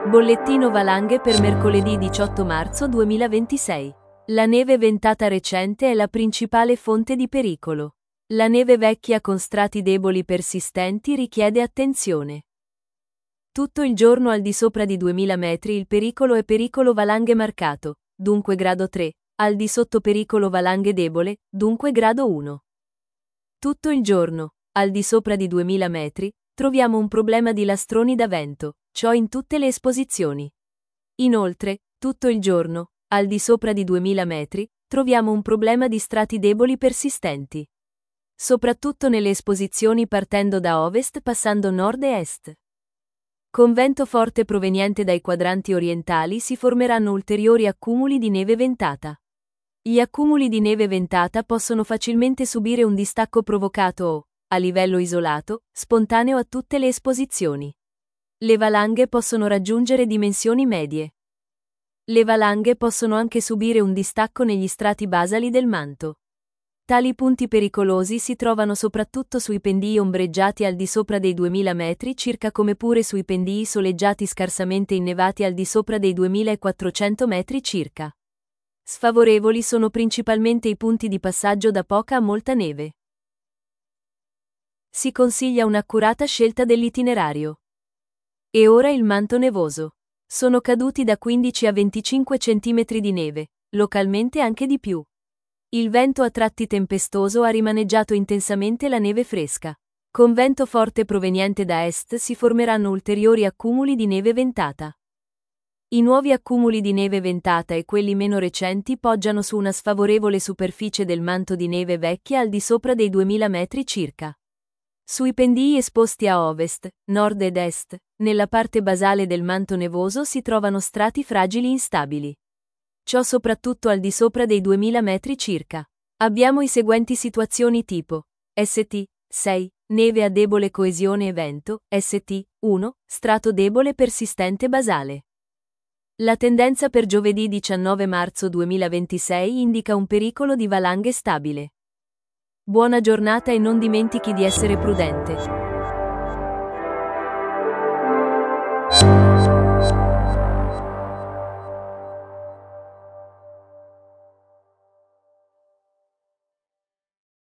Bollettino valanghe per mercoledì 18 marzo 2026. La neve ventata recente è la principale fonte di pericolo. La neve vecchia con strati deboli persistenti richiede attenzione. Tutto il giorno al di sopra di 2000 metri il pericolo è pericolo valanghe marcato, dunque grado 3, al di sotto pericolo valanghe debole, dunque grado 1. Tutto il giorno, al di sopra di 2000 metri, troviamo un problema di lastroni da vento, ciò in tutte le esposizioni. Inoltre, tutto il giorno, al di sopra di 2000 metri, troviamo un problema di strati deboli persistenti. Soprattutto nelle esposizioni partendo da ovest passando nord e est. Con vento forte proveniente dai quadranti orientali si formeranno ulteriori accumuli di neve ventata. Gli accumuli di neve ventata possono facilmente subire un distacco provocato o, a livello isolato, spontaneo a tutte le esposizioni. Le valanghe possono raggiungere dimensioni medie. Le valanghe possono anche subire un distacco negli strati basali del manto. Tali punti pericolosi si trovano soprattutto sui pendii ombreggiati al di sopra dei 2000 metri circa come pure sui pendii soleggiati scarsamente innevati al di sopra dei 2400 metri circa. Sfavorevoli sono principalmente i punti di passaggio da poca a molta neve. Si consiglia un'accurata scelta dell'itinerario. E ora il manto nevoso. Sono caduti da 15 a 25 cm di neve, localmente anche di più. Il vento a tratti tempestoso ha rimaneggiato intensamente la neve fresca. Con vento forte proveniente da est si formeranno ulteriori accumuli di neve ventata. I nuovi accumuli di neve ventata e quelli meno recenti poggiano su una sfavorevole superficie del manto di neve vecchia al di sopra dei 2000 metri circa. Sui pendii esposti a ovest, nord ed est, nella parte basale del manto nevoso si trovano strati fragili instabili. Ciò soprattutto al di sopra dei 2000 metri circa. Abbiamo i seguenti situazioni tipo ST 6, neve a debole coesione e vento, ST 1, strato debole persistente basale. La tendenza per giovedì 19 marzo 2026 indica un pericolo di valanghe stabile. Buona giornata e non dimentichi di essere prudente.